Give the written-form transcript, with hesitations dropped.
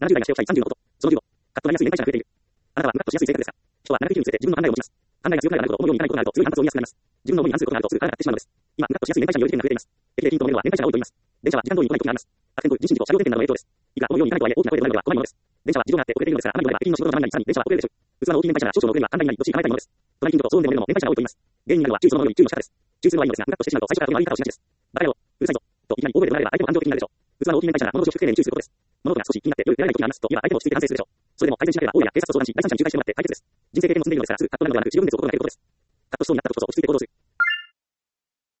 70代がしておきたい30のこと。その15。カットなりやすい年配者が増えている。あなたはカットしやすい生活ですか？人は長生きについて自分の考えを持ちます。考えが強くなると思うようにいかないことがあると強い反発を言いやすくなります。自分の思いに反することがあるとすぐ腹が立ってしまうのです。今、カットしやすい年配者による事件が増えています。駅でピンと止めるのは年配者が多いと言います。電車は時間通りに来ない時があります。悪天と人身事故、車両点検などの影響です。いくら思うようにいかないとはいえ、大きな声で怒鳴るのは怖いものです。電車は事情があって遅れているのですが、あまりにも駅員の仕事の邪魔になり、さらに電車は遅れるでしょう。器の大きい年配者が少々の遅れには反対になり、どっしり構えたいものです。隣近所と騒音で漏れるのも年配者が多いと言います。原因になるのは注意そのものより注意の仕方です。注意するのはいいのですが、ムカッとしてしまうと最初からこの悪い言い方をしがちです。バカ野郎、うるさいぞ、といきなり大声で怒られれば相手も感情的になるでしょう。器の大きい年配者が物事を低丁寧に注意することです。物事が少し気になってよく出られない時がありますと言えば相手も落ち着いて反省するでしょう。それでも改善しなければ大家や警察と相談し、第三者に仲介してもらって解決です。人生経験も積んでいるのですから、すぐカット止めるのではなく十分熱を心がけることです。カットしそうになった時こそ落ち着いて行動する。